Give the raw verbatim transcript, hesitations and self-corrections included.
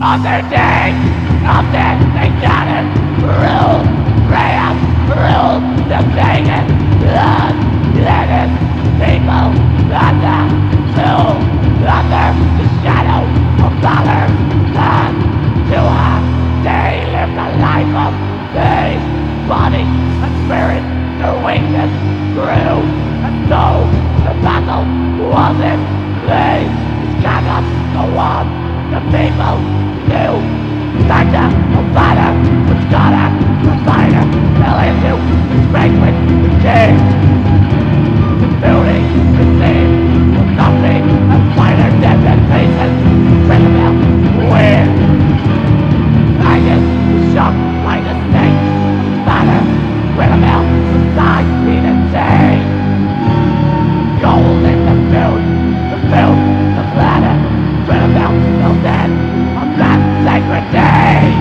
of their days, of this they gathered, ruled, ran, ruled the pagan, blood, lettuce, people, under, two, under the shadow of valor, and to her, they lived a life of faith, body and spirit, their weakness grew, and so the battle wasn't, they cannot go on, the people knew, Santa, the fighter, the scholar, the fighter, fell into the space with the king, the building, the scene, the company, the fighter, death and faces, Trinidad, weird, Magus, shocked by the snake, Banner, Trinidad, the side, beat insane, gold in the field, the field, the planet, Trinidad, still dead, on that sacred day.